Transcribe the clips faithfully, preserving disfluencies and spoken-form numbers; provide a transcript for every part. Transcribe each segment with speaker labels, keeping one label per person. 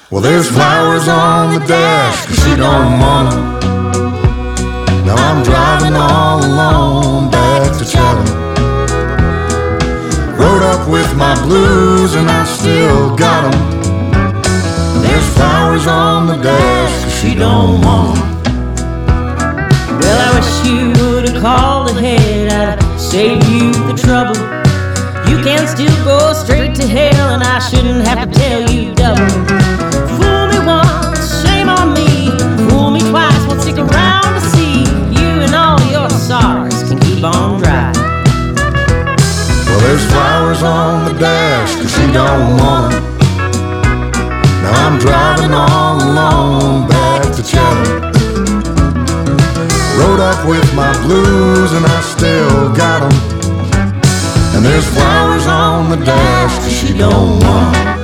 Speaker 1: Well, there's flowers on the dash, cause she don't want 'em. Now I'm driving all alone back to Chatham. Rode up with my blues and I still got 'em. There's flowers on the dash, cause she don't want 'em.
Speaker 2: Well, I wish you would've called ahead, I'd save you the trouble. You can still go straight to hell, and I shouldn't have to tell you double. Fool me once, shame on me. Fool me twice, won't stick around to see you and all your sorrows can keep on driving.
Speaker 1: Well, there's flowers on the dash, cause she don't want 'em. Now I'm driving all alone back to Chatham. Rode up with my blues and I still got 'em. And there's flowers on the dash, cause she don't want 'em.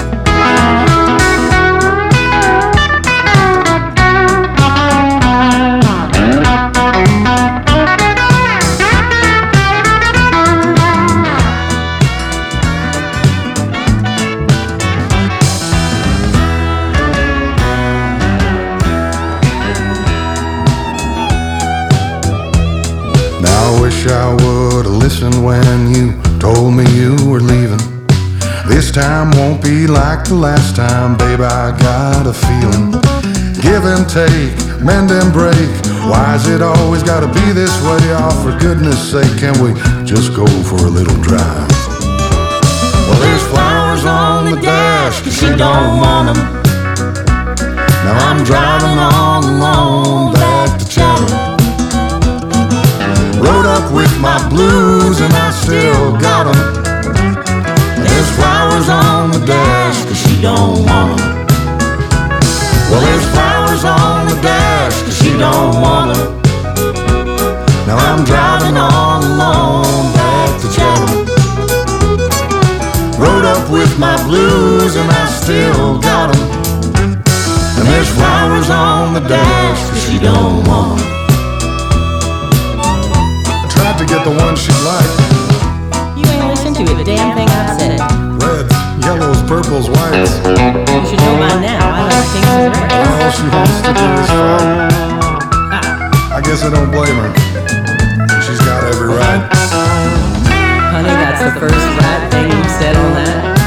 Speaker 1: Now I wish I would've listened when you told me you were leaving. This time won't be like the last time, babe, I got a feeling. Give and take, mend and break. Why's it always gotta be this way? Oh, for goodness sake, can we just go for a little drive? Well, there's flowers on the dash, cause she don't want 'em. Now I'm driving all alone back to Chatham. Rode up with my blues and I still got 'em. There's flowers on the dash, cause she don't want 'em. Well, there's flowers on the dash, cause she don't want 'em. Now I'm driving all alone back to Chatham. Rode up with my blues and I still got 'em. And there's flowers on the dash, cause she don't want 'em. Tried to get the one she liked.
Speaker 2: You ain't listened to a damn thing I've said.
Speaker 1: Reds, yellows, purples, whites.
Speaker 2: You should know by now, I like things in red.
Speaker 1: All she wants to do is fight. I guess I don't blame her. She's got every right.
Speaker 2: Honey, that's the first right thing you've said on that.